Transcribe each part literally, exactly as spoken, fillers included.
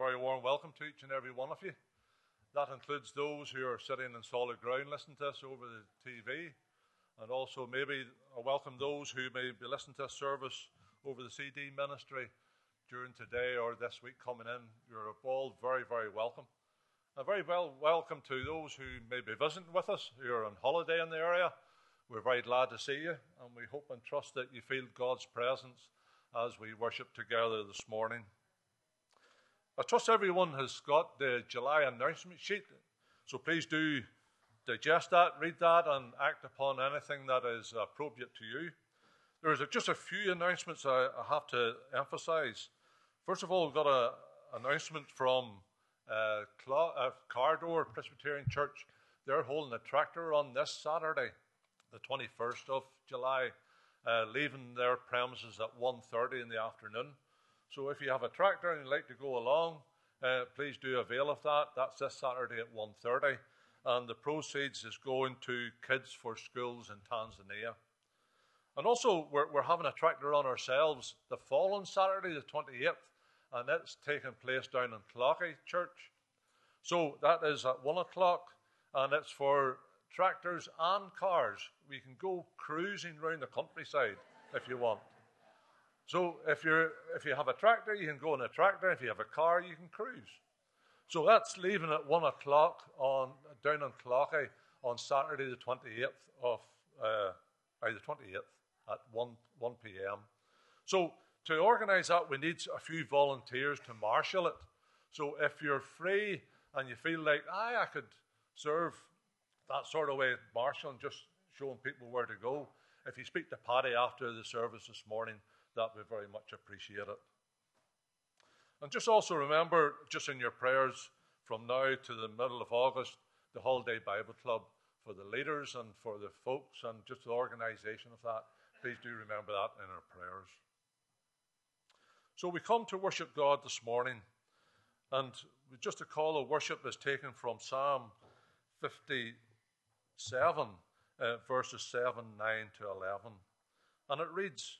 very warm welcome to each and every one of you. That includes those who are sitting in solid ground listening to us over the T V, and also maybe I welcome those who may be listening to this service over the C D ministry during today or this week coming in. You're all very, very welcome. A very well welcome to those who may be visiting with us, who are on holiday in the area. We're very glad to see you, and we hope and trust that you feel God's presence as we worship together this morning. I trust everyone has got the July announcement sheet, so please do digest that, read that, and act upon anything that is appropriate to you. There is just a few announcements I have to emphasize. First of all, we've got an announcement from uh, Cla- uh, Cardor Presbyterian Church. They're holding a tractor on this Saturday, the twenty-first of July, uh, leaving their premises at one thirty in the afternoon. So if you have a tractor and you'd like to go along, uh, please do avail of that. That's this Saturday at one thirty. And the proceeds is going to Kids for Schools in Tanzania. And also, we're, we're having a tractor on ourselves the following Saturday, the twenty-eighth, and it's taking place down in Clockey Church. So that is at one o'clock, and it's for tractors and cars. We can go cruising around the countryside if you want. So if you're if you have a tractor, you can go in a tractor. If you have a car, you can cruise. So that's leaving at one o'clock on down in Clockey on Saturday the twenty-eighth of uh, the twenty-eighth at one p.m. So to organise that, we need a few volunteers to marshal it. So if you're free and you feel like, aye, I could serve that sort of way, marshalling, just showing people where to go. If you speak to Paddy after the service this morning, that would very much appreciate it. And just also remember, just in your prayers from now to the middle of August, the Holiday Bible Club for the leaders and for the folks and just the organisation of that. Please do remember that in our prayers. So we come to worship God this morning, and just a call of worship is taken from Psalm fifty-seven, uh, verses seven, nine to eleven. And it reads,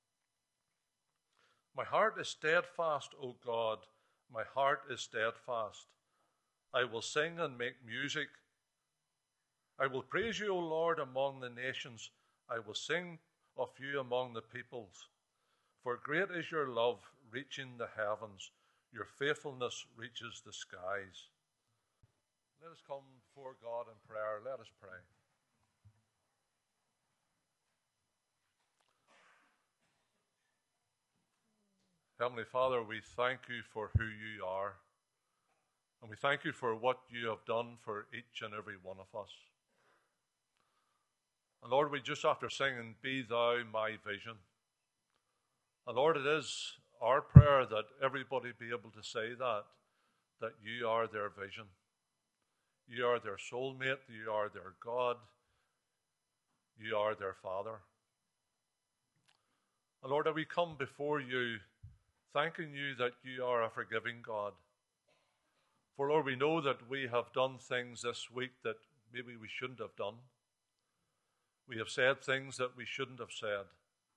"My heart is steadfast, O God, my heart is steadfast. I will sing and make music. I will praise you, O Lord, among the nations. I will sing of you among the peoples. For great is your love, reaching the heavens. Your faithfulness reaches the skies." Let us come before God in prayer. Let us pray. Heavenly Father, we thank you for who you are. And we thank you for what you have done for each and every one of us. And Lord, we just after singing, "Be thou my vision." And Lord, it is our prayer that everybody be able to say that, that you are their vision. You are their soulmate. You are their God. You are their Father. And Lord, that we come before you thanking you that you are a forgiving God. For Lord, we know that we have done things this week that maybe we shouldn't have done. We have said things that we shouldn't have said.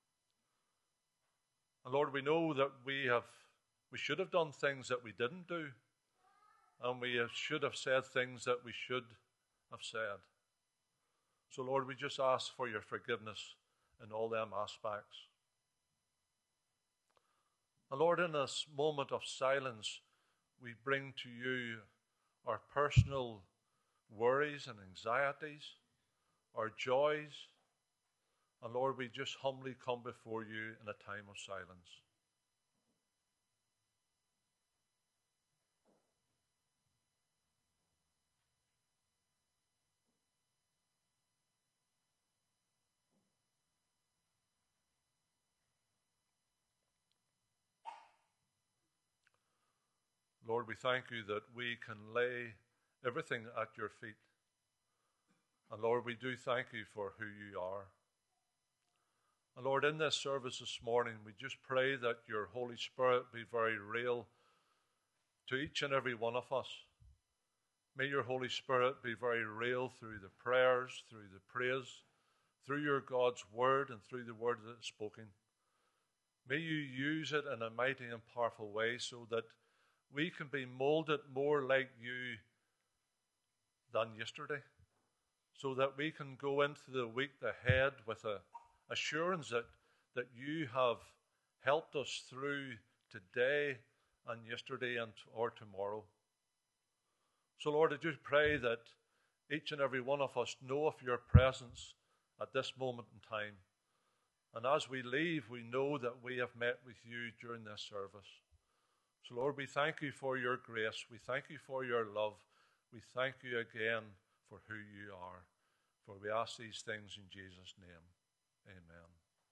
And Lord, we know that we have we should have done things that we didn't do. And we have, should have said things that we should have said. So Lord, we just ask for your forgiveness in all them aspects. And Lord, in this moment of silence, we bring to you our personal worries and anxieties, our joys. And Lord, we just humbly come before you in a time of silence. Lord, we thank you that we can lay everything at your feet. And Lord, we do thank you for who you are. And Lord, in this service this morning, we just pray that your Holy Spirit be very real to each and every one of us. May your Holy Spirit be very real through the prayers, through the praise, through your God's word and through the word that is spoken. May you use it in a mighty and powerful way so that we can be molded more like you than yesterday, so that we can go into the week ahead with a assurance that, that you have helped us through today and yesterday and or tomorrow. So Lord, I do pray that each and every one of us know of your presence at this moment in time. And as we leave, we know that we have met with you during this service. So Lord, we thank you for your grace. We thank you for your love. We thank you again for who you are. For we ask these things in Jesus' name. Amen.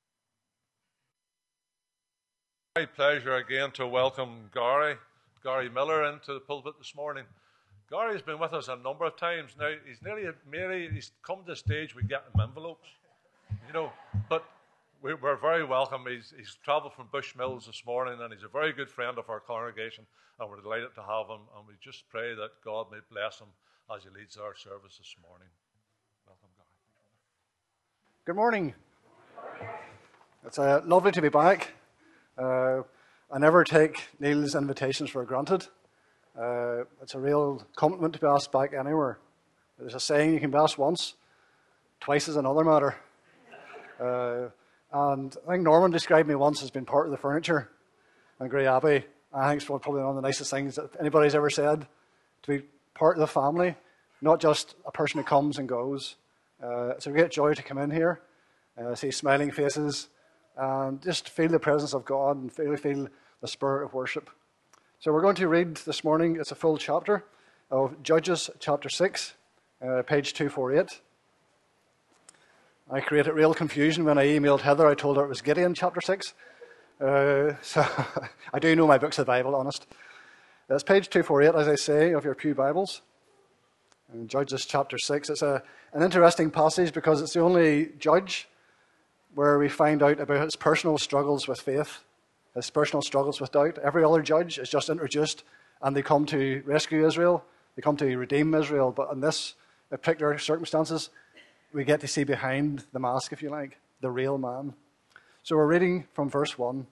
My pleasure again to welcome Gary, Gary Miller into the pulpit this morning. Gary's been with us a number of times now. He's nearly, maybe he's come to the stage we get him envelopes, you know, but we're very welcome. He's, he's travelled from Bushmills this morning, and he's a very good friend of our congregation, and we're delighted to have him, and we just pray that God may bless him as he leads our service this morning. Welcome, Gary. Good morning. It's uh, lovely to be back. Uh, I never take Neil's invitations for granted. Uh, it's a real compliment to be asked back anywhere. There's a saying, you can be asked once, twice is another matter. Uh, and I think Norman described me once as being part of the furniture in Grey Abbey. I think it's probably one of the nicest things that anybody's ever said, to be part of the family, not just a person who comes and goes. Uh, it's a great joy to come in here, uh, see smiling faces, and just feel the presence of God and feel, feel the spirit of worship. So we're going to read this morning, it's a full chapter of Judges chapter six, uh, page two forty-eight. I created real confusion when I emailed Heather. I told her it was Gideon chapter six. Uh, so I do know my books of the Bible, honest. It's page two forty-eight, as I say, of your pew Bibles. And Judges chapter six. It's a, an interesting passage because it's the only judge where we find out about his personal struggles with faith, his personal struggles with doubt. Every other judge is just introduced and they come to rescue Israel. They come to redeem Israel. But in this particular circumstances, we get to see behind the mask, if you like, the real man. So we're reading from verse one.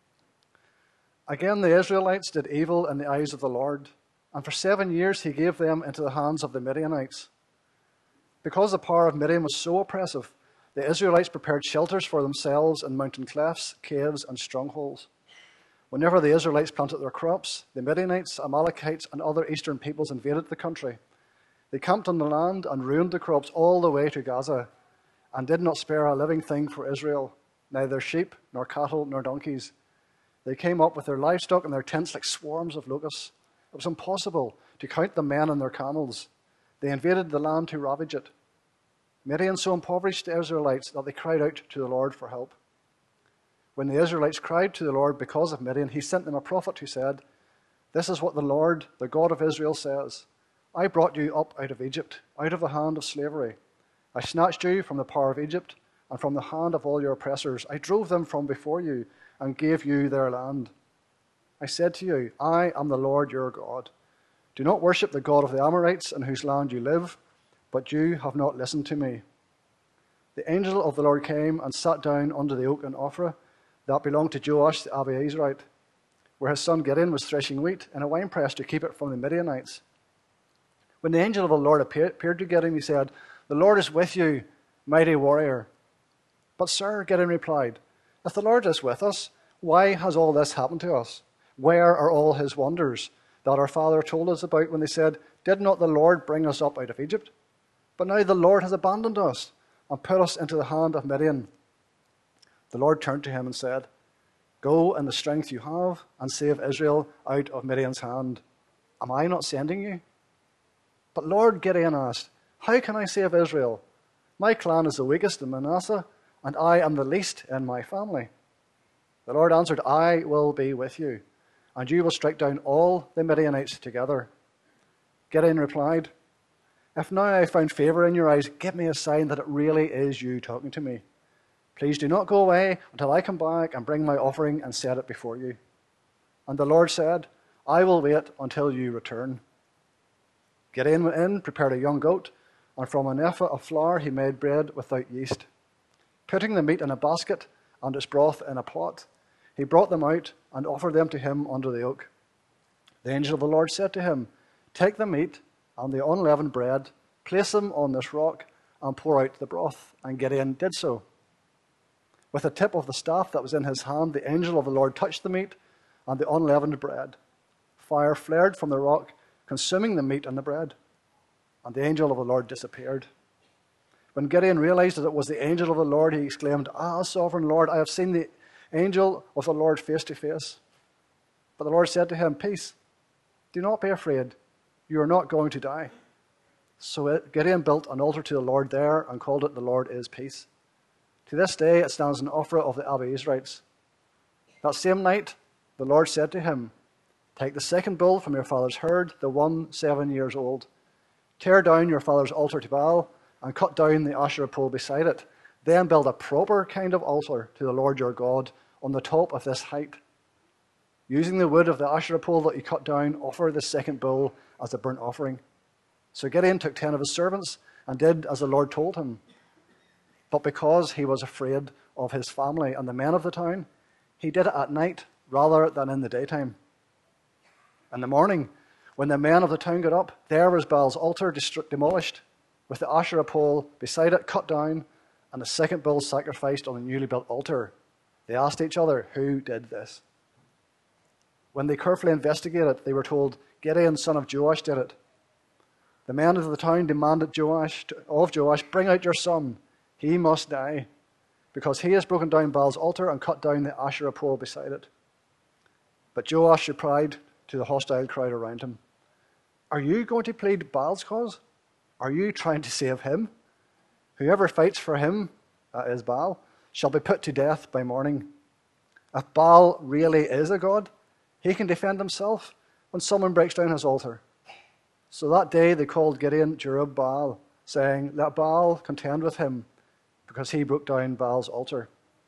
Again, the Israelites did evil in the eyes of the Lord, and for seven years he gave them into the hands of the Midianites. Because the power of Midian was so oppressive, the Israelites prepared shelters for themselves in mountain clefts, caves, and strongholds. Whenever the Israelites planted their crops, the Midianites, Amalekites, and other eastern peoples invaded the country. They camped on the land and ruined the crops all the way to Gaza, and did not spare a living thing for Israel, neither sheep, nor cattle, nor donkeys. They came up with their livestock and their tents like swarms of locusts. It was impossible to count the men and their camels. They invaded the land to ravage it. Midian so impoverished the Israelites that they cried out to the Lord for help. When the Israelites cried to the Lord because of Midian, he sent them a prophet who said, "This is what the Lord, the God of Israel, says. I brought you up out of Egypt, out of the hand of slavery. I snatched you from the power of Egypt and from the hand of all your oppressors. I drove them from before you and gave you their land. I said to you, I am the Lord your God. Do not worship the God of the Amorites in whose land you live, but you have not listened to me." The angel of the Lord came and sat down under the oak in Ophrah that belonged to Joash the Abiezrite, where his son Gideon was threshing wheat in a winepress to keep it from the Midianites. When the angel of the Lord appeared to Gideon, he said, "The Lord is with you, mighty warrior." "But sir," Gideon replied, "if the Lord is with us, why has all this happened to us? Where are all his wonders that our father told us about when they said, 'Did not the Lord bring us up out of Egypt?' But now the Lord has abandoned us and put us into the hand of Midian." The Lord turned to him and said, "Go in the strength you have and save Israel out of Midian's hand. Am I not sending you?" "But Lord," Gideon asked, "how can I save Israel? My clan is the weakest in Manasseh, and I am the least in my family." The Lord answered, "I will be with you, and you will strike down all the Midianites together." Gideon replied, "If now I have found favor in your eyes, give me a sign that it really is you talking to me. Please do not go away until I come back and bring my offering and set it before you." And the Lord said, "I will wait until you return." Gideon went in, prepared a young goat, and from an ephah of flour he made bread without yeast. Putting the meat in a basket and its broth in a pot, he brought them out and offered them to him under the oak. The angel of the Lord said to him, take the meat and the unleavened bread, place them on this rock, and pour out the broth. And Gideon did so. With the tip of the staff that was in his hand, the angel of the Lord touched the meat and the unleavened bread. Fire flared from the rock, consuming the meat and the bread. And the angel of the Lord disappeared. When Gideon realized that it was the angel of the Lord, he exclaimed, ah, sovereign Lord, I have seen the angel of the Lord face to face. But the Lord said to him, peace, do not be afraid. You are not going to die. So Gideon built an altar to the Lord there and called it, the Lord is peace. To this day it stands an Ophrah of the Abiezrites. That same night the Lord said to him, take the second bull from your father's herd, the one seven years old. Tear down your father's altar to Baal and cut down the Asherah pole beside it. Then build a proper kind of altar to the Lord your God on the top of this height. Using the wood of the Asherah pole that you cut down, offer the second bull as a burnt offering. So Gideon took ten of his servants and did as the Lord told him. But because he was afraid of his family and the men of the town, he did it at night rather than in the daytime. In the morning, when the men of the town got up, there was Baal's altar demolished, with the Asherah pole beside it cut down, and the second bull sacrificed on the newly built altar. They asked each other, who did this? When they carefully investigated, they were told, Gideon, son of Joash, did it. The men of the town demanded Joash, of Joash, bring out your son. He must die, because he has broken down Baal's altar and cut down the Asherah pole beside it. But Joash replied to the hostile crowd around him, are you going to plead Baal's cause? Are you trying to save him? Whoever fights for him, that is Baal, shall be put to death by morning. If Baal really is a god, he can defend himself when someone breaks down his altar. So that day they called Gideon Jerub-Baal, saying, let Baal contend with him, because he broke down Baal's altar.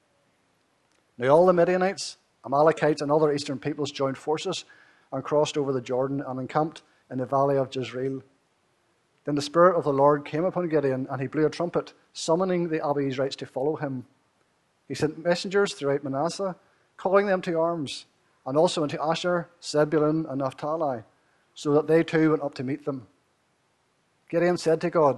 Now all the Midianites, Amalekites, and other eastern peoples joined forces and crossed over the Jordan and encamped in the valley of Jezreel. Then the Spirit of the Lord came upon Gideon, and he blew a trumpet, summoning the Abiezrites to follow him. He sent messengers throughout Manasseh, calling them to arms, and also into Asher, Zebulun, and Naphtali, so that they too went up to meet them. Gideon said to God,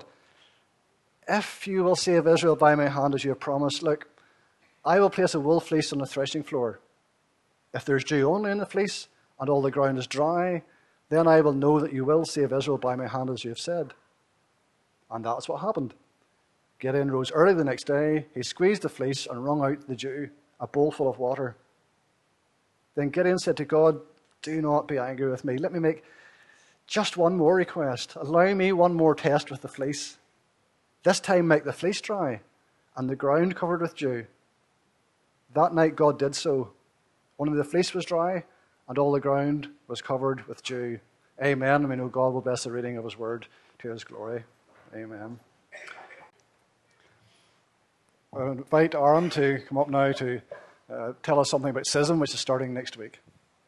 if you will save Israel by my hand as you have promised, look, I will place a wool fleece on the threshing floor. If there is dew only in the fleece, and all the ground is dry, then I will know that you will save Israel by my hand as you have said. And that's what happened. Gideon rose early the next day, he squeezed the fleece and wrung out the dew, a bowl full of water. Then Gideon said to God, do not be angry with me. Let me make just one more request. Allow me one more test with the fleece. This time make the fleece dry and the ground covered with dew. That night God did so. Only the fleece was dry and all the ground was covered with dew. Amen. And we know God will bless the reading of his word to his glory. Amen. I'll invite Aaron to come up now to uh, tell us something about schism, which is starting next week.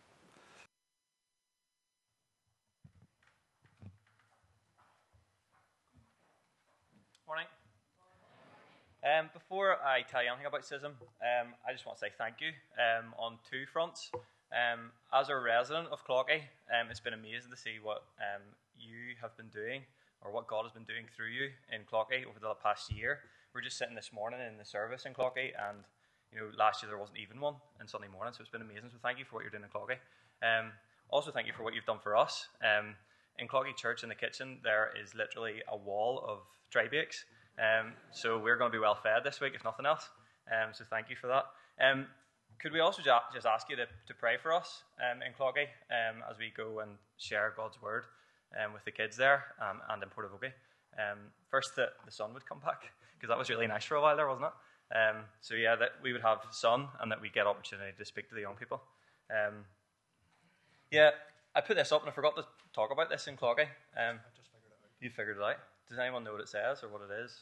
Morning. Um, before I tell you anything about schism, um, I just want to say thank you um, on two fronts. Um, as a resident of Cloghy, um, it's been amazing to see what um, you have been doing, or what God has been doing through you in Cloghy over the past year. We were just sitting this morning in the service in Cloghy, and you know, last year there wasn't even one on Sunday morning, so it's been amazing. So thank you for what you're doing in Cloghy. Um, also, thank you for what you've done for us. Um, in Cloghy Church, in the kitchen, there is literally a wall of dry bakes. Um, so we're going to be well fed this week, if nothing else. Um, so thank you for that. Um, could we also ju- just ask you to, to pray for us um, in Cloghy um, as we go and share God's word um, with the kids there um, and in Portavogie. Um, first, that the sun would come back, because that was really nice for a while there, wasn't it? Um, so yeah, that we would have sun and that we get opportunity to speak to the young people. Um, yeah, I put this up and I forgot to talk about this in Cloghy. Um, I just figured it out. You figured it out. Does anyone know what it says or what it is?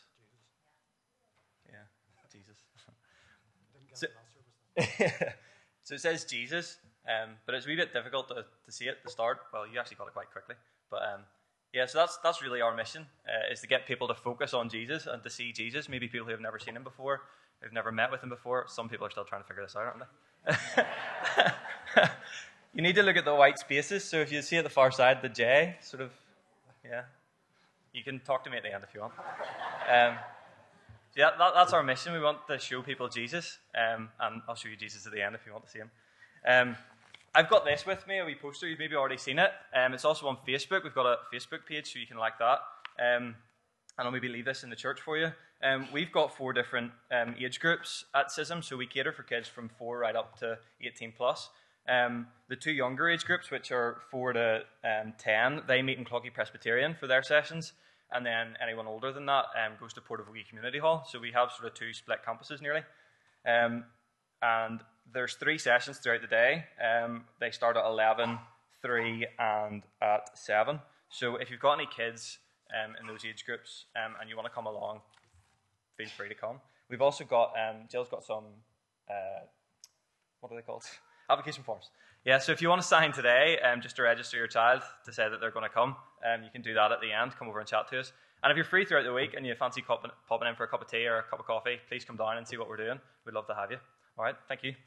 Jesus. Yeah, Jesus. so, so it says Jesus, um, but it's a wee bit difficult to, to see it at the start. Well, you actually got it quite quickly, but um, yeah. So that's that's really our mission, uh, is to get people to focus on Jesus and to see Jesus. Maybe people who have never seen him before, who've never met with him before. Some people are still trying to figure this out, aren't they? You need to look at the white spaces. So if you see at the far side, the J, sort of, yeah. You can talk to me at the end if you want. Um, so yeah, that, that's our mission. We want to show people Jesus. Um, and I'll show you Jesus at the end if you want to see him. Um, I've got this with me, a wee poster. You've maybe already seen it. Um, it's also on Facebook. We've got a Facebook page, so you can like that. Um, and I'll maybe leave this in the church for you. Um, we've got four different um, age groups at C I S M, so we cater for kids from four right up to eighteen plus. Um, the two younger age groups, which are four to um, ten, they meet in Clocky Presbyterian for their sessions, and then anyone older than that um, goes to Portavogie Community Hall. So we have sort of two split campuses nearly. Um, and there's three sessions throughout the day. Um, they start at eleven, three, and at seven. So if you've got any kids um, in those age groups um, and you want to come along, feel free to come. We've also got, um, Jill's got some, uh, what are they called? Application forms. Yeah, so if you want to sign today, um, just to register your child to say that they're going to come, um, you can do that at the end. Come over and chat to us. And if you're free throughout the week and you fancy popping, popping in for a cup of tea or a cup of coffee, please come down and see what we're doing. We'd love to have you. All right, thank you.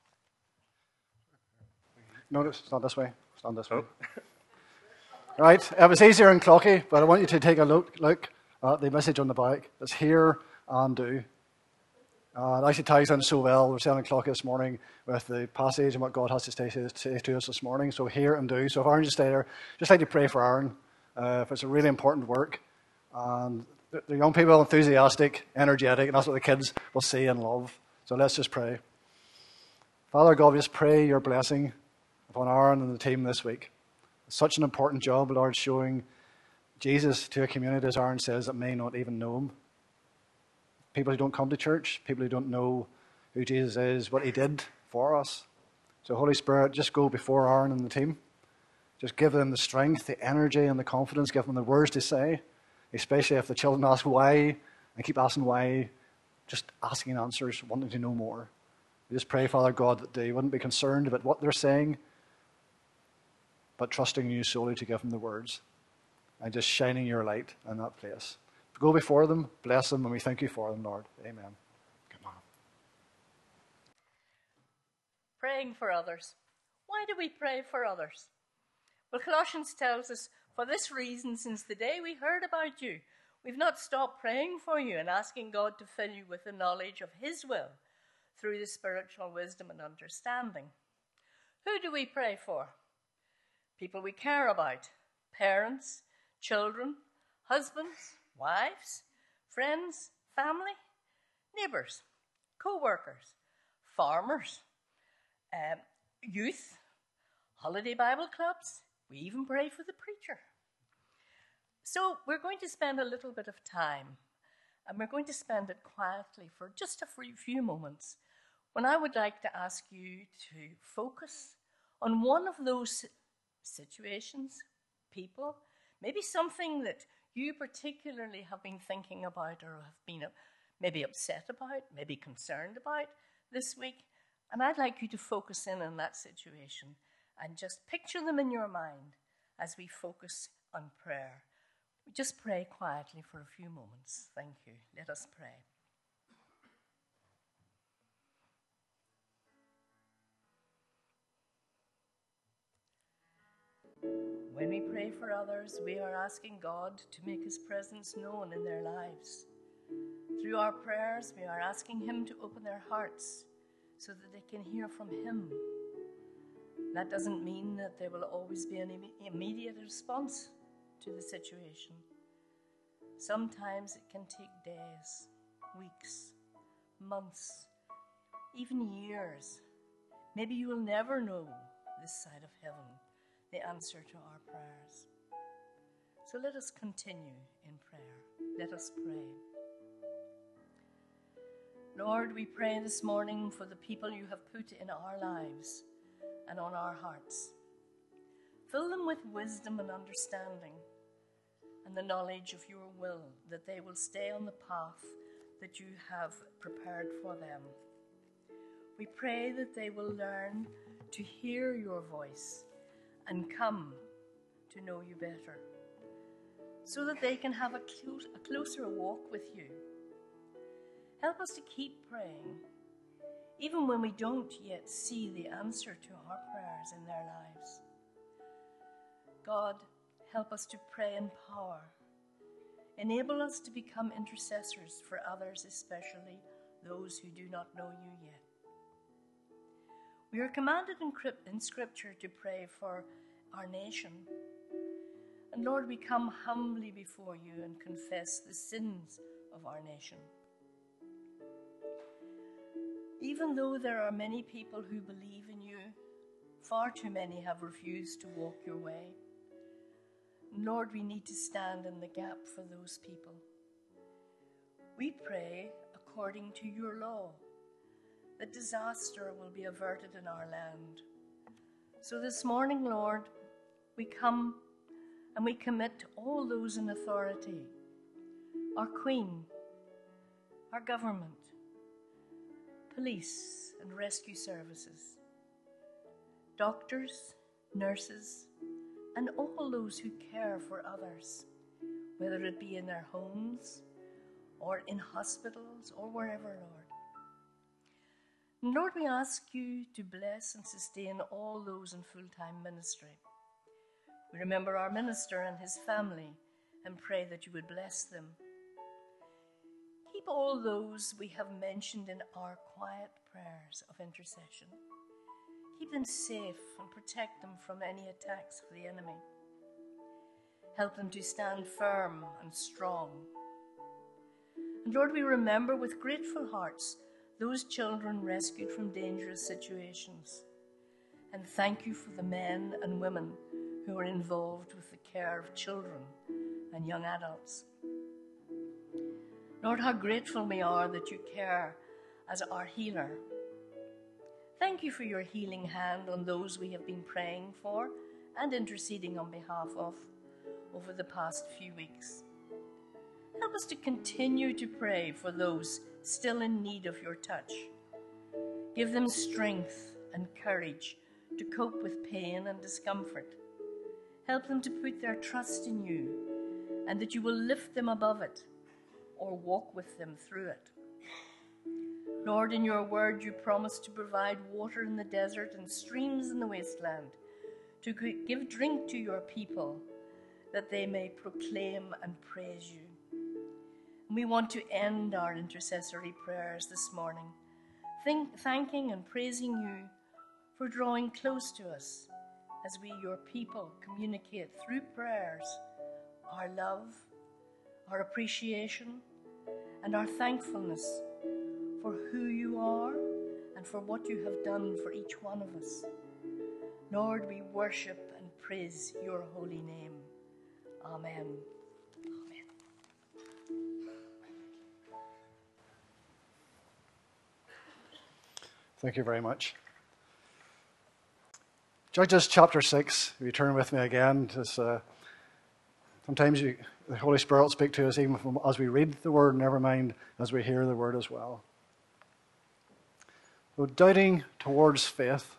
No, it's not this way. It's not this way. Right, it was easier in Clocky, but I want you to take a look, look at the message on the back. It's hear and do. Uh, it actually ties in so well. We're saying in Clocky this morning with the passage and what God has to say, say to us this morning. So hear and do. So if Aaron just stay there, just like to pray for Aaron. Uh, if it's a really important work. And the, the young people are enthusiastic, energetic, and that's what the kids will see and love. So let's just pray. Father God, we just pray your blessing upon Aaron and the team this week. It's such an important job, Lord, showing Jesus to a community, as Aaron says, that may not even know him. People who don't come to church, people who don't know who Jesus is, what he did for us. So Holy Spirit, just go before Aaron and the team. Just give them the strength, the energy, and the confidence. Give them the words to say, especially if the children ask why, and keep asking why, just asking answers, wanting to know more. We just pray, Father God, that they wouldn't be concerned about what they're saying, but trusting you solely to give them the words, and just shining your light in that place. Go before them, bless them, and we thank you for them, Lord. Amen. Come on. Praying for others. Why do we pray for others? Well, Colossians tells us, for this reason, since the day we heard about you, we've not stopped praying for you and asking God to fill you with the knowledge of his will through the spiritual wisdom and understanding. Who do we pray for? People we care about. Parents, children, husbands, wives, friends, family, neighbours, co-workers, farmers, um, youth, holiday Bible clubs. We even pray for the preacher. So we're going to spend a little bit of time, and we're going to spend it quietly for just a few moments, when I would like to ask you to focus on one of those situations, people, maybe something that you particularly have been thinking about or have been maybe upset about, maybe concerned about this week. And I'd like you to focus in on that situation and just picture them in your mind as we focus on prayer. We just pray quietly for a few moments. Thank you. Let us pray. When we pray for others, we are asking God to make his presence known in their lives. Through our prayers, we are asking him to open their hearts so that they can hear from him. That doesn't mean that there will always be an immediate response to the situation. Sometimes it can take days, weeks, months, even years. Maybe you will never know this side of heaven the answer to our prayers. So let us continue in prayer. Let us pray. Lord, we pray this morning for the people you have put in our lives and on our hearts. Fill them with wisdom and understanding and the knowledge of your will, that they will stay on the path that you have prepared for them. We pray that they will learn to hear your voice and come to know you better, so that they can have a, close, a closer walk with you. Help us to keep praying, even when we don't yet see the answer to our prayers in their lives. God, help us to pray in power. Enable us to become intercessors for others, especially those who do not know you yet. We are commanded in Scripture to pray for our nation. And Lord, we come humbly before you and confess the sins of our nation. Even though there are many people who believe in you, far too many have refused to walk your way. Lord, we need to stand in the gap for those people. We pray according to your law that disaster will be averted in our land. So this morning, Lord, we come and we commit all those in authority, our Queen, our government, police and rescue services, doctors, nurses, and all those who care for others, whether it be in their homes or in hospitals or wherever, Lord. And Lord, we ask you to bless and sustain all those in full-time ministry. We remember our minister and his family and pray that you would bless them. Keep all those we have mentioned in our quiet prayers of intercession. Keep them safe and protect them from any attacks of the enemy. Help them to stand firm and strong. And Lord, we remember with grateful hearts those children rescued from dangerous situations. And thank you for the men and women who are involved with the care of children and young adults. Lord, how grateful we are that you care as our healer. Thank you for your healing hand on those we have been praying for and interceding on behalf of over the past few weeks. Help us to continue to pray for those still in need of your touch. Give them strength and courage to cope with pain and discomfort. Help them to put their trust in you and that you will lift them above it or walk with them through it. Lord, in your word you promise to provide water in the desert and streams in the wasteland, to give drink to your people, that they may proclaim and praise you. And we want to end our intercessory prayers this morning, think, thanking and praising you for drawing close to us as we, your people, communicate through prayers our love, our appreciation, and our thankfulness for who you are and for what you have done for each one of us. Lord, we worship and praise your holy name. Amen. Amen. Thank you very much. Judges chapter six, if you turn with me again, just, uh, sometimes you, the Holy Spirit will speak to us even from, as we read the word, never mind as we hear the word as well. So doubting towards faith.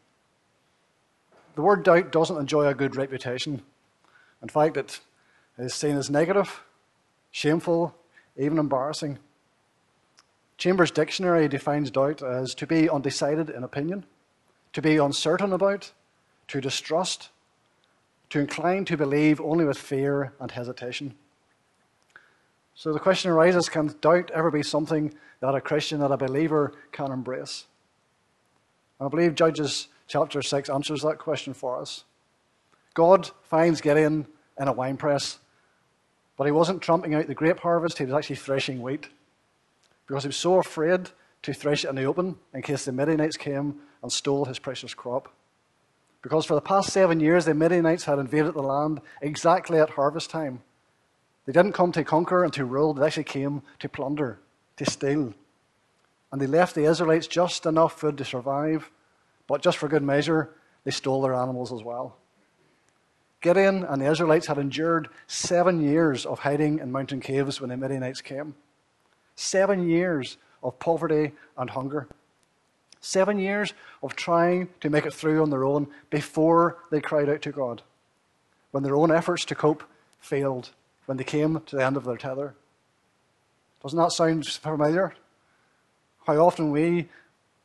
The word doubt doesn't enjoy a good reputation. In fact, it is seen as negative, shameful, even embarrassing. Chambers Dictionary defines doubt as to be undecided in opinion, to be uncertain about, to distrust, to incline to believe only with fear and hesitation. So the question arises, can doubt ever be something that a Christian, that a believer can embrace? And I believe Judges chapter six answers that question for us. God finds Gideon in a winepress, but he wasn't tramping out the grape harvest, he was actually threshing wheat, because he was so afraid to thresh it in the open in case the Midianites came and stole his precious crop. Because for the past seven years, the Midianites had invaded the land exactly at harvest time. They didn't come to conquer and to rule, they actually came to plunder, to steal. And they left the Israelites just enough food to survive, but just for good measure, they stole their animals as well. Gideon and the Israelites had endured seven years of hiding in mountain caves when the Midianites came. Seven years of poverty and hunger. Seven years of trying to make it through on their own before they cried out to God, when their own efforts to cope failed, when they came to the end of their tether. Doesn't that sound familiar? How often we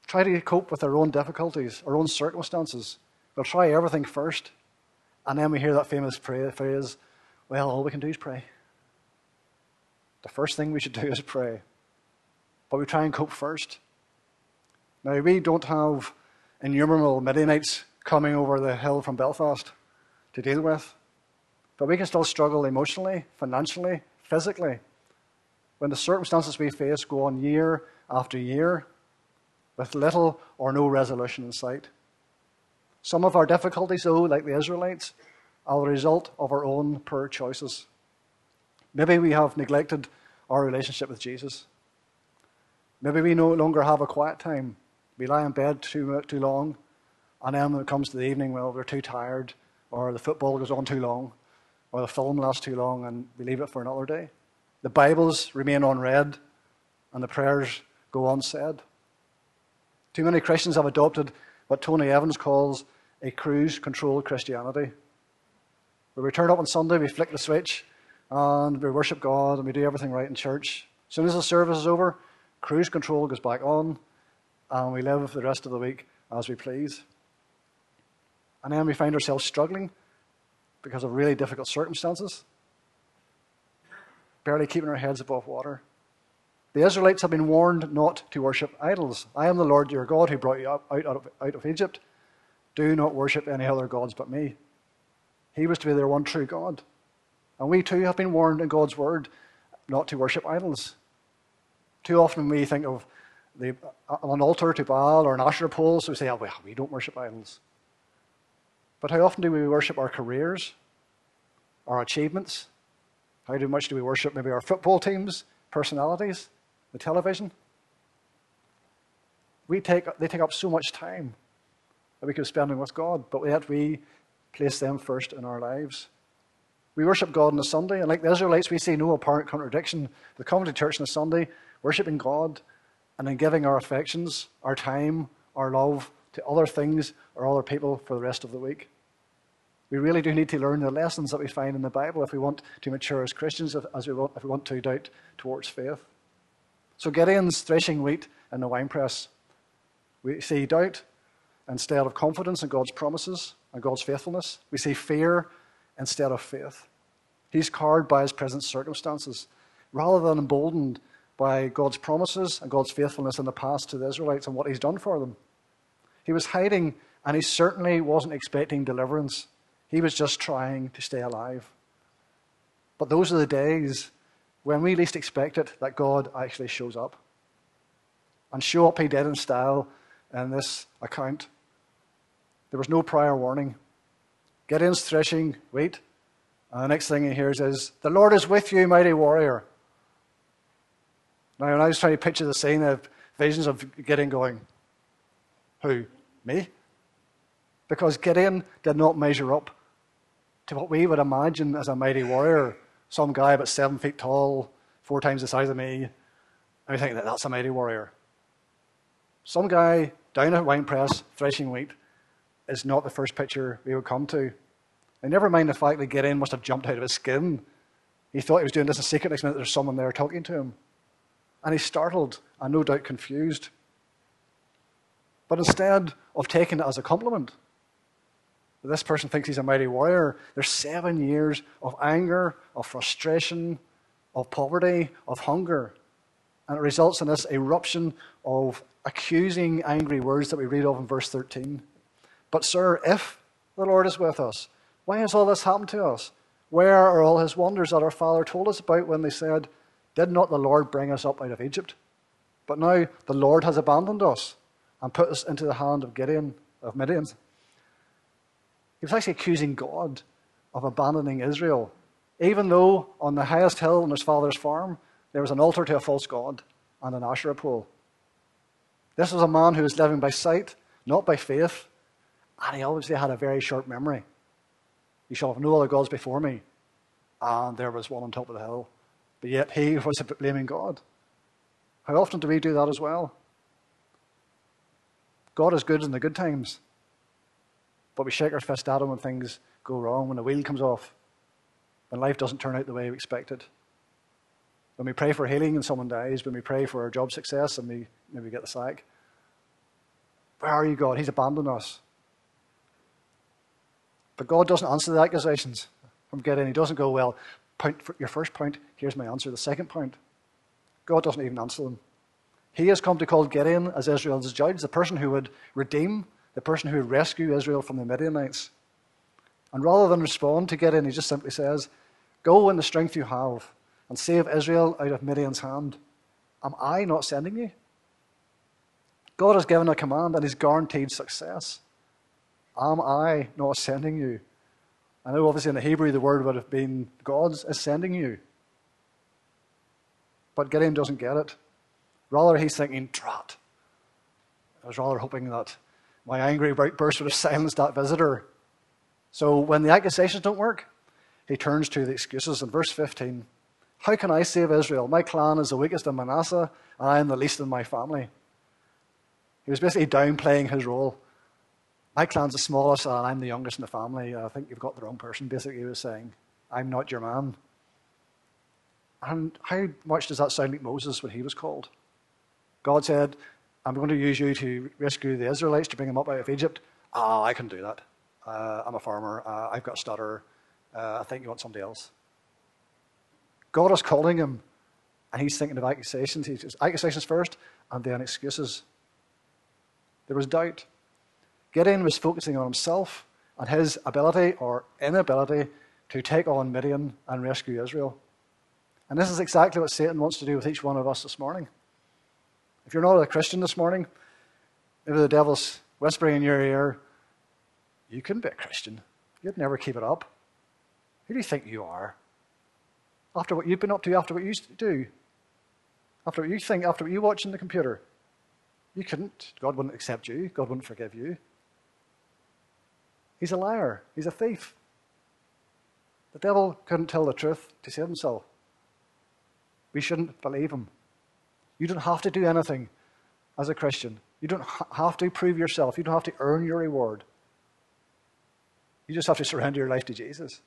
try to cope with our own difficulties, our own circumstances. We'll try everything first. And then we hear that famous phrase, well, all we can do is pray. The first thing we should do is pray. But we try and cope first. Now, we don't have innumerable Midianites coming over the hill from Belfast to deal with. But we can still struggle emotionally, financially, physically, when the circumstances we face go on year after year with little or no resolution in sight. Some of our difficulties, though, like the Israelites, are the result of our own poor choices. Maybe we have neglected our relationship with Jesus. Maybe we no longer have a quiet time. We lie in bed too, too long, and then when it comes to the evening, well, we're too tired, or the football goes on too long, or the film lasts too long, and we leave it for another day. The Bibles remain unread, and the prayers go unsaid. Too many Christians have adopted what Tony Evans calls a cruise control Christianity. Where we turn up on Sunday, we flick the switch, and we worship God, and we do everything right in church. As soon as the service is over, cruise control goes back on, and we live the rest of the week as we please. And then we find ourselves struggling because of really difficult circumstances, barely keeping our heads above water. The Israelites have been warned not to worship idols. I am the Lord your God who brought you out, out, of, out of Egypt. Do not worship any other gods but me. He was to be their one true God. And we too have been warned in God's word not to worship idols. Too often we think of the, an altar to Baal or an Asherah pole, so we say, oh, well, we don't worship idols. But how often do we worship our careers, our achievements? How much do we worship maybe our football teams, personalities, the television? We take, they take up so much time that we could be spending with God, but yet we place them first in our lives. We worship God on a Sunday, and like the Israelites, we see no apparent contradiction. The coming to church on a Sunday, worshiping God, and then giving our affections, our time, our love to other things or other people for the rest of the week. We really do need to learn the lessons that we find in the Bible if we want to mature as Christians, as we want, if we want to doubt towards faith. So Gideon's threshing wheat in the winepress. We see doubt instead of confidence in God's promises and God's faithfulness. We see fear instead of faith. He's cowed by his present circumstances, rather than emboldened by God's promises and God's faithfulness in the past to the Israelites and what he's done for them. He was hiding, and he certainly wasn't expecting deliverance. He was just trying to stay alive. But those are the days when we least expect it that God actually shows up. And show up he did in style in this account. There was no prior warning. Gideon's threshing wheat, and the next thing he hears is, "The Lord is with you, mighty warrior." Now, when I was trying to picture the scene, I have visions of Gideon going, "Who? Me?" Because Gideon did not measure up to what we would imagine as a mighty warrior. Some guy about seven feet tall, four times the size of me. And we think that that's a mighty warrior. Some guy down a wine press threshing wheat is not the first picture we would come to. And never mind the fact that Gideon must have jumped out of his skin. He thought he was doing this in secret. Next minute there's someone there talking to him. And he's startled and no doubt confused. But instead of taking it as a compliment, this person thinks he's a mighty warrior, there's seven years of anger, of frustration, of poverty, of hunger. And it results in this eruption of accusing, angry words that we read of in verse thirteen. "But sir, if the Lord is with us, why has all this happened to us? Where are all his wonders that our father told us about when they said, 'Did not the Lord bring us up out of Egypt?' But now the Lord has abandoned us and put us into the hand of Gideon, of Midian." He was actually accusing God of abandoning Israel, even though on the highest hill on his father's farm, there was an altar to a false god and an Asherah pole. This was a man who was living by sight, not by faith, and he obviously had a very short memory. "You shall have no other gods before me," and there was one on top of the hill. But yet he was blaming God. How often do we do that as well? God is good in the good times, but we shake our fist at him when things go wrong, when the wheel comes off, when life doesn't turn out the way we expected. When we pray for healing and someone dies, when we pray for our job success and we maybe get the sack. Where are you, God? He's abandoned us. But God doesn't answer the accusations from Gideon. He doesn't go, well, point for your first point, here's my answer. The second point, God doesn't even answer them. He has come to call Gideon as Israel's judge, the person who would redeem, the person who would rescue Israel from the Midianites. And rather than respond to Gideon, he just simply says, go in the strength you have and save Israel out of Midian's hand. Am I not sending you? God has given a command and he's guaranteed success. Am I not sending you? I know obviously in the Hebrew the word would have been God is sending you. But Gideon doesn't get it. Rather he's thinking, drat. I was rather hoping that my angry outburst would have silenced that visitor. So when the accusations don't work, he turns to the excuses. In verse fifteen, how can I save Israel? My clan is the weakest in Manasseh, and I am the least in my family. He was basically downplaying his role. My clan's the smallest, and I'm the youngest in the family. I think you've got the wrong person, basically, he was saying. I'm not your man. And how much does that sound like Moses when he was called? God said, I'm going to use you to rescue the Israelites, to bring them up out of Egypt. Ah, I can do that. Uh, I'm a farmer. Uh, I've got a stutter. Uh, I think you want somebody else. God is calling him, and he's thinking of accusations. He says, accusations first, and then excuses. There was doubt. Gideon was focusing on himself and his ability or inability to take on Midian and rescue Israel. And this is exactly what Satan wants to do with each one of us this morning. If you're not a Christian this morning, maybe the devil's whispering in your ear, you couldn't be a Christian. You'd never keep it up. Who do you think you are? After what you've been up to, after what you do, after what you think, after what you watch on the computer, you couldn't. God wouldn't accept you. God wouldn't forgive you. He's a liar. He's a thief. The devil couldn't tell the truth to save himself. We shouldn't believe him. You don't have to do anything as a Christian. You don't ha- have to prove yourself. You don't have to earn your reward. You just have to surrender your life to Jesus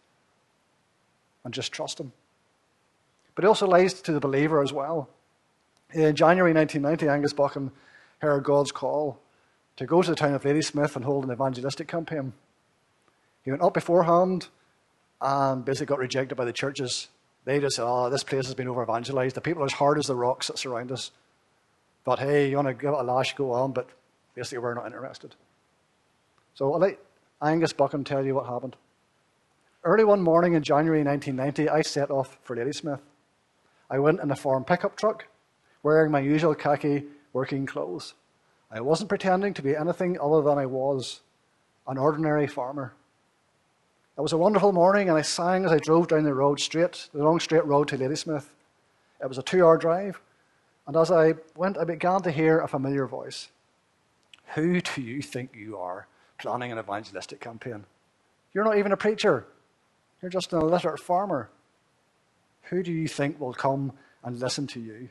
and just trust him. But it also lies to the believer as well. In January nineteen ninety, Angus Buchan heard God's call to go to the town of Ladysmith and hold an evangelistic campaign. He went up beforehand and basically got rejected by the churches. They just said, oh, this place has been over-evangelized. The people are as hard as the rocks that surround us. But hey, you want to give it a lash, go on, but basically we're not interested. So I'll let Angus Buchan tell you what happened. Early one morning in January nineteen ninety, I set off for Ladysmith. I went in a farm pickup truck, wearing my usual khaki working clothes. I wasn't pretending to be anything other than I was, an ordinary farmer. It was a wonderful morning, and I sang as I drove down the road straight, the long straight road to Ladysmith. It was a two-hour drive, and as I went, I began to hear a familiar voice. Who do you think you are, planning an evangelistic campaign? You're not even a preacher. You're just an illiterate farmer. Who do you think will come and listen to you?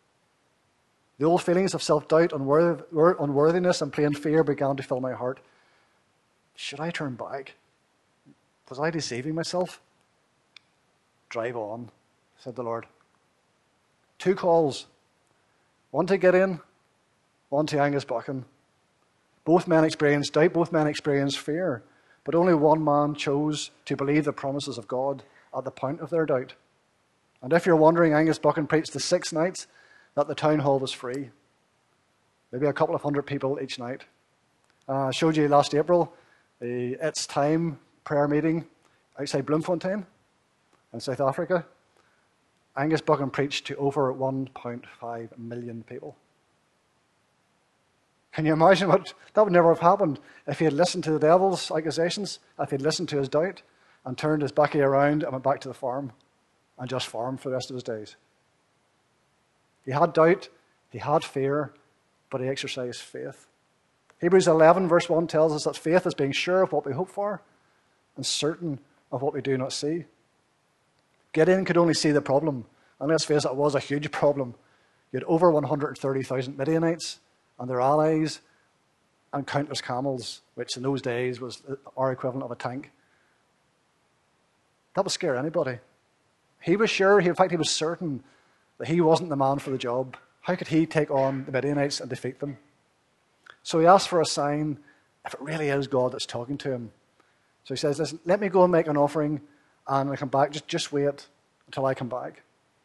The old feelings of self-doubt, unworthiness, and plain fear began to fill my heart. Should I turn back? Was I deceiving myself? Drive on, said the Lord. Two calls. One to Gideon, one to Angus Buchan. Both men experienced doubt, both men experienced fear, but only one man chose to believe the promises of God at the point of their doubt. And if you're wondering, Angus Buchan preached the six nights that the town hall was free. Maybe a couple of hundred people each night. Uh, I showed you last April the It's Time prayer meeting outside Bloemfontein in South Africa. Angus Buchan preached to over one point five million people. Can you imagine what, that would never have happened if he had listened to the devil's accusations, if he had listened to his doubt and turned his backy around and went back to the farm and just farmed for the rest of his days. He had doubt, he had fear, but he exercised faith. Hebrews eleven verse one tells us that faith is being sure of what we hope for and certain of what we do not see. Gideon could only see the problem, and let's face it, it was a huge problem. You had over one hundred thirty thousand Midianites and their allies and countless camels, which in those days was our equivalent of a tank. That would scare anybody. He was sure, he, in fact he was certain that he wasn't the man for the job. How could he take on the Midianites and defeat them? So he asks for a sign if it really is God that's talking to him. So he says, listen, let me go and make an offering, and when I come back, just, just wait until I come back.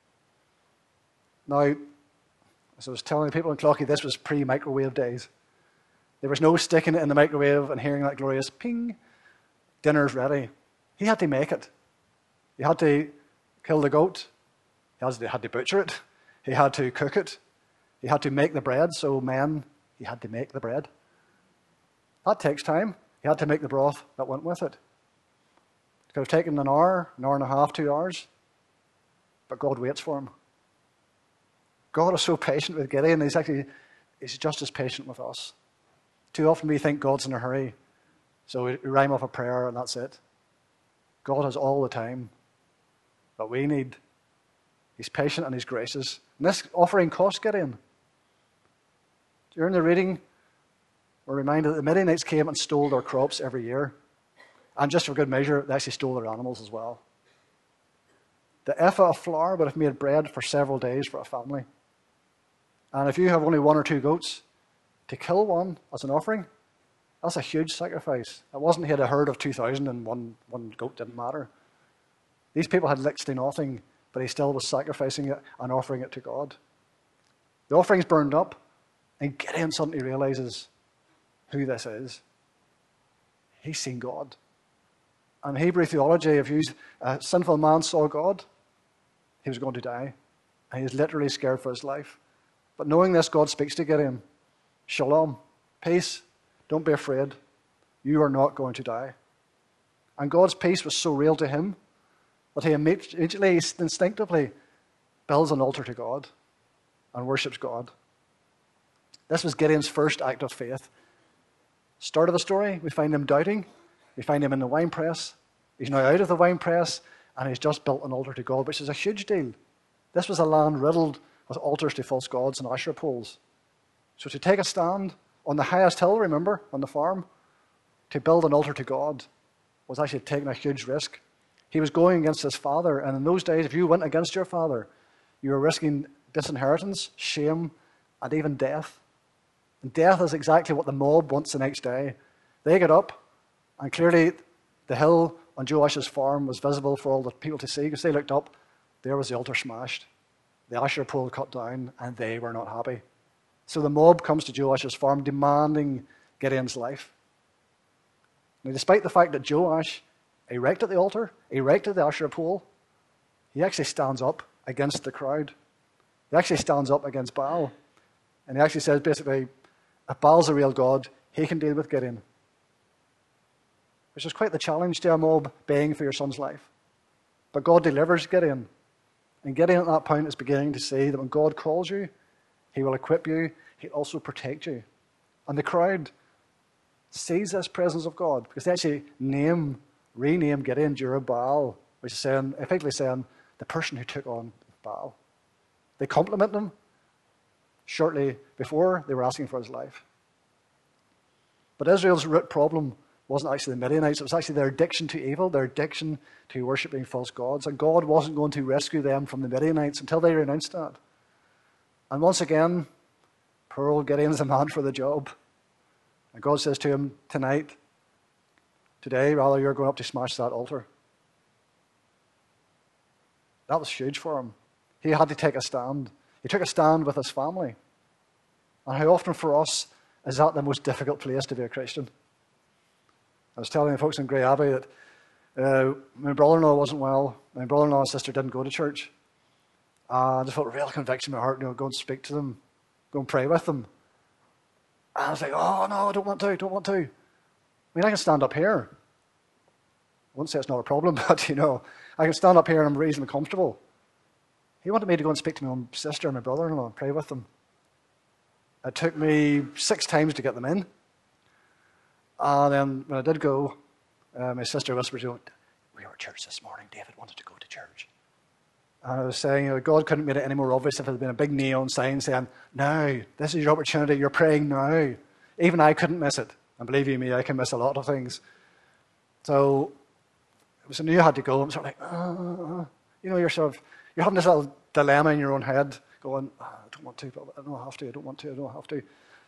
Now, as I was telling the people in Cloghy, this was pre-microwave days. There was no sticking it in the microwave and hearing that glorious ping, dinner's ready. He had to make it. He had to kill the goat. He had to butcher it. He had to cook it. He had to make the bread. So men, he had to make the bread. That takes time. He had to make the broth that went with it. It could have taken an hour, an hour and a half, two hours. But God waits for him. God is so patient with Gideon. He's actually, he's just as patient with us. Too often we think God's in a hurry. So we rhyme off a prayer and that's it. God has all the time that we need. He's patient and he's gracious. And this offering cost Gideon. During the reading, we're reminded that the Midianites came and stole their crops every year. And just for good measure, they actually stole their animals as well. The ephah of flour would have made bread for several days for a family. And if you have only one or two goats, to kill one as an offering, that's a huge sacrifice. It wasn't he had a herd of two thousand and one, one goat didn't matter. These people had next to nothing, but he still was sacrificing it and offering it to God. The offering's burned up, and Gideon suddenly realizes who this is. He's seen God. And Hebrew theology, if you, a sinful man saw God, he was going to die. And he was literally scared for his life. But knowing this, God speaks to Gideon. Shalom, peace, don't be afraid. You are not going to die. And God's peace was so real to him that he immediately, instinctively, builds an altar to God and worships God. This was Gideon's first act of faith. Start of the story, we find him doubting. We find him in the winepress. He's now out of the winepress, and he's just built an altar to God, which is a huge deal. This was a land riddled with altars to false gods and Asherah poles. So to take a stand on the highest hill, remember, on the farm, to build an altar to God was actually taking a huge risk. He was going against his father, and in those days, if you went against your father, you were risking disinheritance, shame, and even death. And death is exactly what the mob wants the next day. They get up, and clearly the hill on Joash's farm was visible for all the people to see, because they looked up, there was the altar smashed, the Asherah pole cut down, and they were not happy. So the mob comes to Joash's farm demanding Gideon's life. Now, despite the fact that Joash erected the altar, erected the Asherah pole, he actually stands up against the crowd. He actually stands up against Baal. And he actually says, basically, if Baal's a real God, he can deal with Gideon. Which is quite the challenge to a mob baying for your son's life. But God delivers Gideon. And Gideon at that point is beginning to see that when God calls you, he will equip you, he'll also protect you. And the crowd sees this presence of God because they actually name, rename Gideon Jerubbaal, which is saying, effectively saying, the person who took on Baal. They compliment him. Shortly before, they were asking for his life. But Israel's root problem wasn't actually the Midianites. It was actually their addiction to evil, their addiction to worshipping false gods. And God wasn't going to rescue them from the Midianites until they renounced that. And once again, poor old Gideon's the man for the job. And God says to him, tonight, today, rather, you're going up to smash that altar. That was huge for him. He had to take a stand. He took a stand with his family. And how often for us is that the most difficult place to be a Christian? I was telling the folks in Grey Abbey that uh, my brother-in-law wasn't well. My brother-in-law and sister didn't go to church. Uh, I just felt a real conviction in my heart, you know, go and speak to them, go and pray with them. And I was like, oh no, I don't want to, don't want to. I mean, I can stand up here. I wouldn't say it's not a problem, but you know, I can stand up here and I'm reasonably comfortable. He wanted me to go and speak to my own sister and my brother-in-law and pray with them. It took me six times to get them in. And then when I did go, uh, my sister whispered to me, we were at church this morning, David wanted to go to church. And I was saying, you know, God couldn't make it any more obvious if it had been a big neon sign saying, now, this is your opportunity, you're praying now. Even I couldn't miss it. And believe you me, I can miss a lot of things. So, it was I knew you had to go. I'm sort of like, uh, you know, you're sort of, you're having this little dilemma in your own head, going, oh, I don't want to, but I don't have to, I don't want to, I don't have to.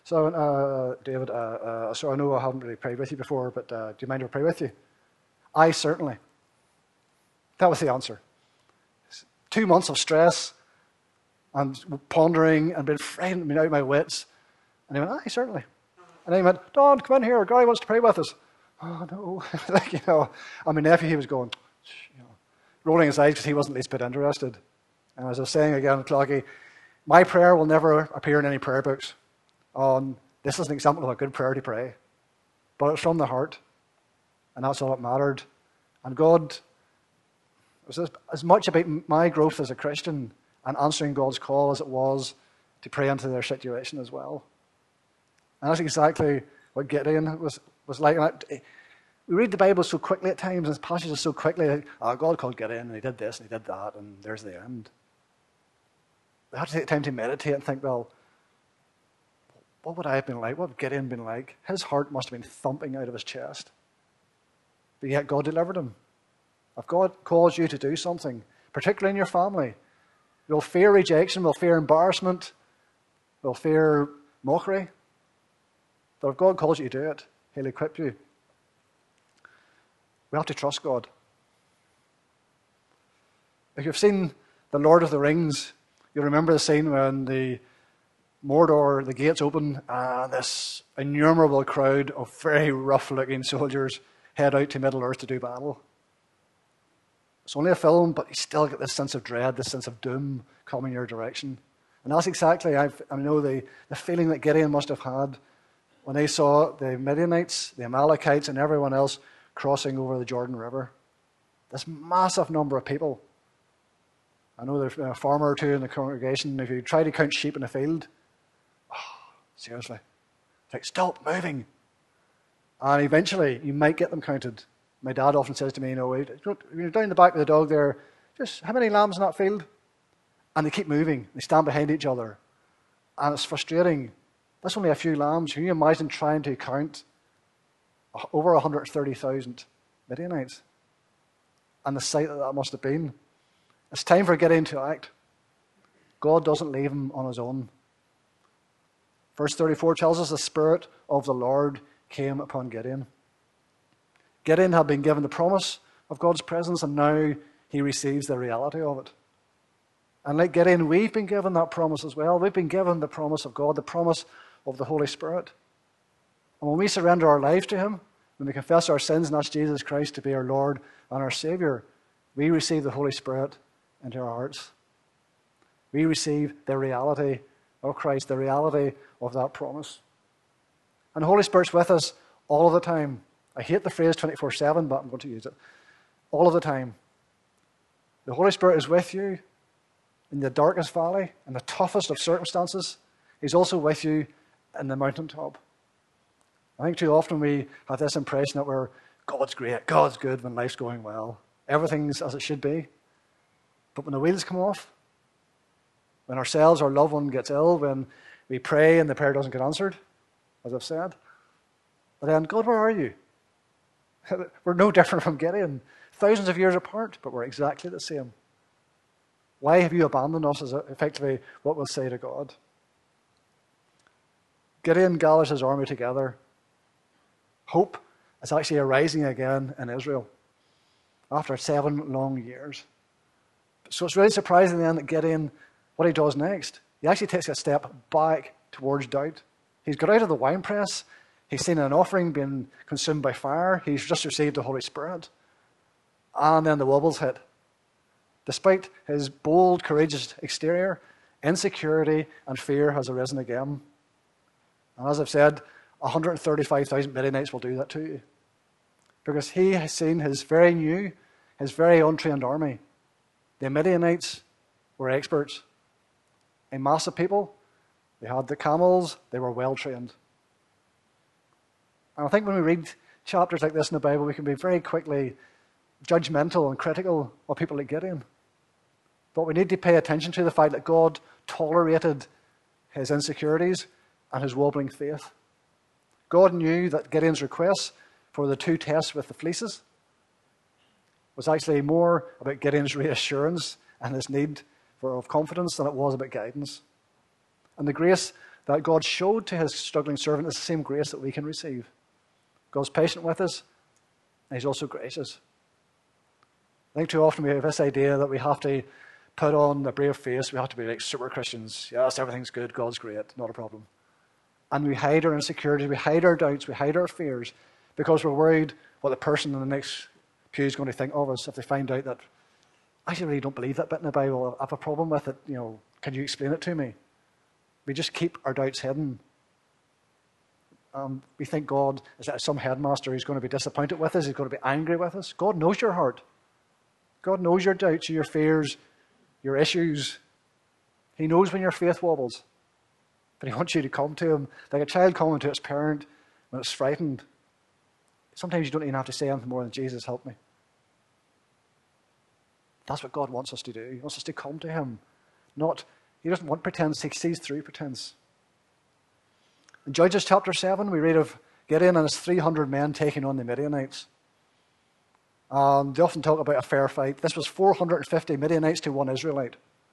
So, uh, David, uh, uh, so I know I haven't really prayed with you before, but uh, do you mind if I pray with you? I certainly. That was the answer. Two months of stress and pondering and being frightened me out of my wits. And he went, aye, certainly. And then he went, Don, come in here. Gary wants to pray with us. Oh, no. like, you know, and my nephew, he was going, you know, rolling his eyes because he wasn't least bit interested. And as I was saying again, Cloggy, my prayer will never appear in any prayer books. On this is an example of a good prayer to pray. But it's from the heart. And that's all that mattered. And God, it was as much about my growth as a Christian and answering God's call as it was to pray into their situation as well. And that's exactly what Gideon was, was like. And we read the Bible so quickly at times, and passages so quickly, like, oh, God called Gideon, and he did this, and he did that, and there's the end. We have to take time to meditate and think, well, what would I have been like? What would Gideon been like? His heart must have been thumping out of his chest. But yet God delivered him. If God calls you to do something, particularly in your family, you'll fear rejection, will fear embarrassment, will fear mockery. But if God calls you to do it, he'll equip you. We have to trust God. If you've seen The Lord of the Rings, you remember the scene when the Mordor, the gates open, and this innumerable crowd of very rough-looking soldiers head out to Middle-earth to do battle. It's only a film, but you still get this sense of dread, this sense of doom coming your direction. And that's exactly, I've, I know, the, the feeling that Gideon must have had when they saw the Midianites, the Amalekites, and everyone else crossing over the Jordan River. This massive number of people. I know there's a farmer or two in the congregation. If you try to count sheep in a field, oh, seriously, it's like, stop moving. And eventually, you might get them counted. My dad often says to me, you know, when you're down the back of the dog there, just how many lambs in that field? And they keep moving. They stand behind each other. And it's frustrating. That's only a few lambs. Can you imagine trying to count over one hundred thirty thousand Midianites? And the sight that that must have been. It's time for Gideon to act. God doesn't leave him on his own. Verse thirty-four tells us the Spirit of the Lord came upon Gideon. Gideon had been given the promise of God's presence, and now he receives the reality of it. And like Gideon, we've been given that promise as well. We've been given the promise of God, the promise of the Holy Spirit. And when we surrender our lives to him, when we confess our sins and ask Jesus Christ to be our Lord and our Savior, we receive the Holy Spirit into our hearts. We receive the reality of Christ, the reality of that promise. And the Holy Spirit's with us all of the time. I hate the phrase twenty-four seven, but I'm going to use it. All of the time. The Holy Spirit is with you in the darkest valley, in the toughest of circumstances. He's also with you in the mountaintop. I think too often we have this impression that we're, God's great, God's good when life's going well. Everything's as it should be. But when the wheels come off, when ourselves, our loved one gets ill, when we pray and the prayer doesn't get answered, as I've said, but then, God, where are you? We're no different from Gideon. Thousands of years apart, but we're exactly the same. Why have you abandoned us is effectively what we'll say to God. Gideon gathers his army together. Hope is actually arising again in Israel after seven long years. So it's really surprising then that Gideon, what he does next, he actually takes a step back towards doubt. He's got out of the winepress. He's seen an offering being consumed by fire. He's just received the Holy Spirit. And then the wobbles hit. Despite his bold, courageous exterior, insecurity and fear has arisen again. And as I've said, one hundred thirty-five thousand Midianites will do that to you. Because he has seen his very new, his very untrained army. The Midianites were experts. A massive people. They had the camels. They were well trained. And I think when we read chapters like this in the Bible, we can be very quickly judgmental and critical of people like Gideon. But we need to pay attention to the fact that God tolerated his insecurities and his wobbling faith. God knew that Gideon's request for the two tests with the fleeces was actually more about Gideon's reassurance and his need for of confidence than it was about guidance. And the grace that God showed to his struggling servant is the same grace that we can receive. God's patient with us, and he's also gracious. I think too often we have this idea that we have to put on a brave face, we have to be like super Christians. Yes, everything's good, God's great, not a problem. And we hide our insecurities, we hide our doubts, we hide our fears, because we're worried what the person in the next pew is going to think of us if they find out that, I actually really don't believe that bit in the Bible, I have a problem with it, you know, can you explain it to me? We just keep our doubts hidden. Um, we think God is like some headmaster who's going to be disappointed with us, he's going to be angry with us. God knows your heart. God knows your doubts, your fears, your issues. He knows when your faith wobbles. But he wants you to come to him like a child coming to its parent when it's frightened. Sometimes you don't even have to say anything more than, Jesus, help me. That's what God wants us to do. He wants us to come to him. Not, he doesn't want pretense, he sees through pretense. In Judges chapter seven, we read of Gideon and his three hundred men taking on the Midianites. Um, they often talk about a fair fight. This was four hundred fifty Midianites to one Israelite.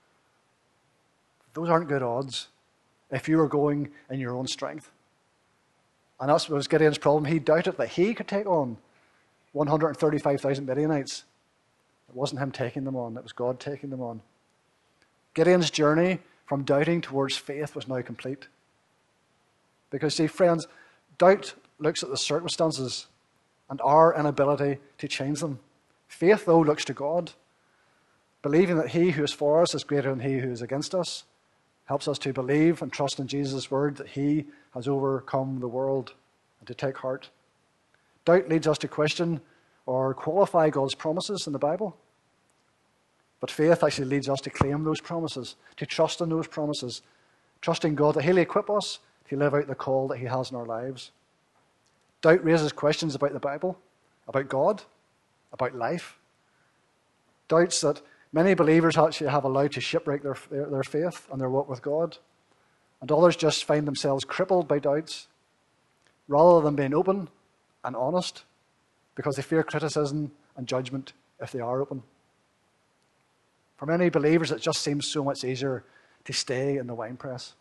Those aren't good odds if you were going in your own strength. And that was Gideon's problem. He doubted that he could take on one hundred thirty-five thousand Midianites. It wasn't him taking them on, it was God taking them on. Gideon's journey from doubting towards faith was now complete. Because, see, friends, doubt looks at the circumstances and our inability to change them. Faith, though, looks to God, believing that he who is for us is greater than he who is against us, helps us to believe and trust in Jesus' word that he has overcome the world, and to take heart. Doubt leads us to question or qualify God's promises in the Bible. But faith actually leads us to claim those promises, to trust in those promises, trusting God that he'll equip us to live out the call that he has in our lives. Doubt raises questions about the Bible, about God, about life. Doubts that many believers actually have allowed to shipwreck their, their, their faith and their walk with God. And others just find themselves crippled by doubts, rather than being open and honest, because they fear criticism and judgment if they are open. For many believers, it just seems so much easier to stay in the winepress.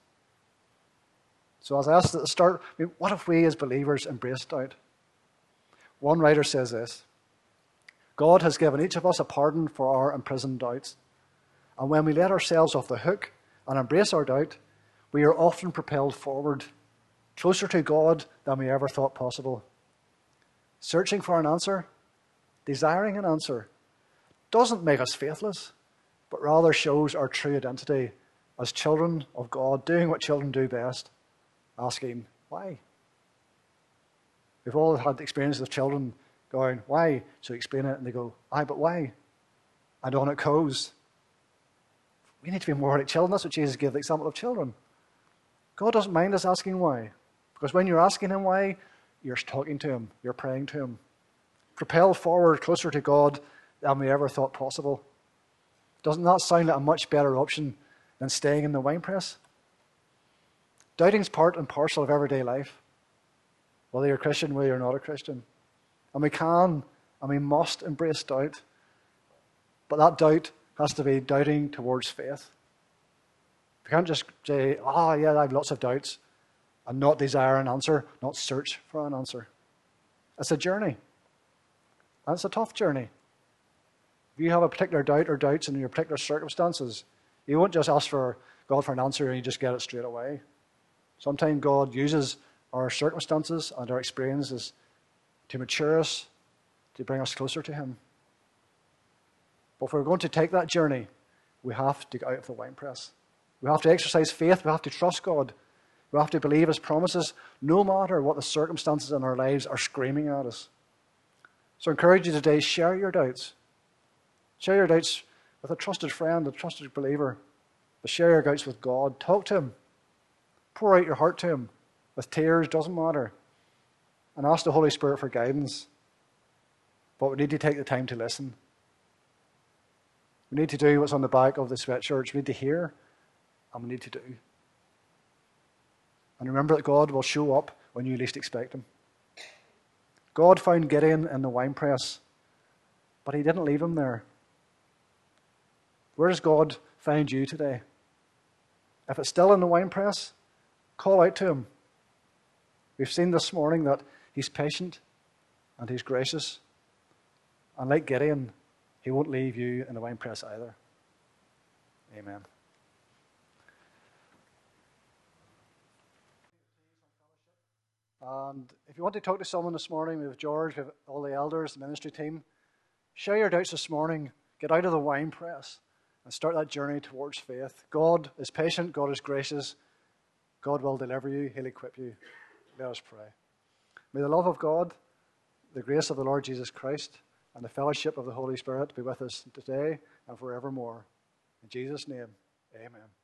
So as I asked at the start, I mean, what if we as believers embrace doubt? One writer says this: God has given each of us a pardon for our imprisoned doubts. And when we let ourselves off the hook and embrace our doubt, we are often propelled forward, closer to God than we ever thought possible. Searching for an answer, desiring an answer, doesn't make us faithless, but rather shows our true identity as children of God, doing what children do best, asking, why? We've all had the experience of children going, why? So explain it, and they go, aye, but why? And on it goes. We need to be more like children. That's what Jesus gave the example of children. God doesn't mind us asking why, because when you're asking him why, you're talking to him, you're praying to him. Propelled forward closer to God than we ever thought possible. Doesn't that sound like a much better option than staying in the winepress? Doubting's part and parcel of everyday life, whether you're a Christian, whether you're not a Christian. And we can and we must embrace doubt. But that doubt has to be doubting towards faith. We can't just say, oh yeah, I have lots of doubts, and not desire an answer, not search for an answer. It's a journey. And it's a tough journey. If you have a particular doubt or doubts in your particular circumstances, you won't just ask for God for an answer and you just get it straight away. Sometimes God uses our circumstances and our experiences to mature us, to bring us closer to him. But if we're going to take that journey, we have to get out of the winepress. We have to exercise faith. We have to trust God. We have to believe his promises, no matter what the circumstances in our lives are screaming at us. So I encourage you today, share your doubts. Share your doubts with a trusted friend, a trusted believer. But share your doubts with God. Talk to him. Pour out your heart to him. With tears, doesn't matter. And ask the Holy Spirit for guidance. But we need to take the time to listen. We need to do what's on the back of the sweatshirt. We need to hear, and we need to do. And remember that God will show up when you least expect him. God found Gideon in the winepress, but he didn't leave him there. Where does God find you today? If it's still in the winepress, Call out to him. We've seen this morning that he's patient and he's gracious. And like Gideon, he won't leave you in the winepress either. Amen. And if you want to talk to someone this morning, we have George, we have all the elders, the ministry team. Share your doubts this morning. Get out of the winepress and start that journey towards faith. God is patient. God is gracious. God will deliver you. He'll equip you. Let us pray. May the love of God, the grace of the Lord Jesus Christ, and the fellowship of the Holy Spirit be with us today and forevermore. In Jesus' name, amen.